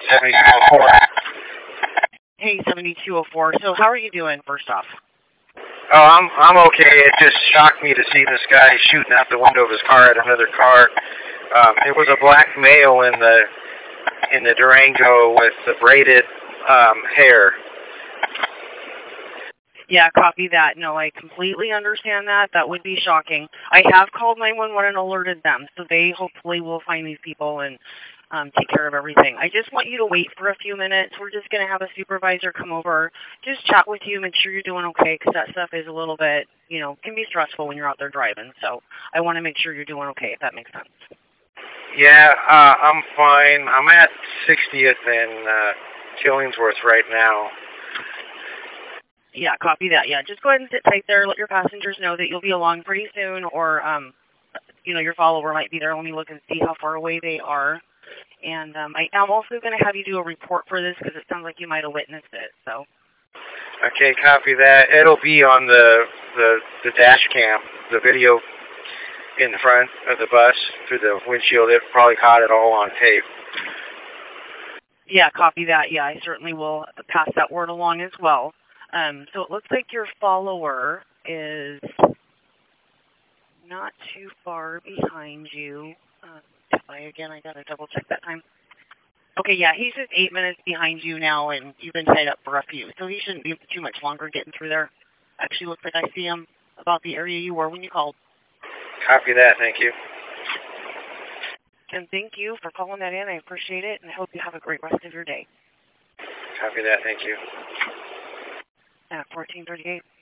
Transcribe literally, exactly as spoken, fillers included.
seventy-two oh four. Hey, seventy-two oh four. So how are you doing, first off? Oh, I'm I'm okay. It just shocked me to see this guy shooting out the window of his car at another car. Um, it was a black male in the in the Durango with the braided um, hair. Yeah, copy that. No, I completely understand that. That would be shocking. I have called nine one one and alerted them, so they hopefully will find these people and um, take care of everything. I just want you to wait for a few minutes. We're just going to have a supervisor come over, just chat with you, make sure you're doing okay, because that stuff is a little bit, you know, can be stressful when you're out there driving. So I want to make sure you're doing okay, if that makes sense. Yeah, uh, I'm fine. I'm at sixtieth and uh, Killingsworth right now. Yeah, copy that. Yeah, just go ahead and sit tight there. Let your passengers know that you'll be along pretty soon, or, um, you know, your follower might be there. Let me look and see how far away they are. And um, I am also going to have you do a report for this because it sounds like you might have witnessed it. So. Okay, copy that. It'll be on the, the, the dash cam, the video in the front of the bus through the windshield. It probably caught it all on tape. Yeah, copy that. Yeah, I certainly will pass that word along as well. Um, so it looks like your follower is not too far behind you. Uh, I, again, I got to double check that time. Okay, yeah, he's just eight minutes behind you now, and you've been tied up for a few, so he shouldn't be too much longer getting through there. Actually, looks like I see him about the area you were when you called. Copy that. Thank you. And thank you for calling that in. I appreciate it, and I hope you have a great rest of your day. Copy that. Thank you. At fourteen thirty-eight.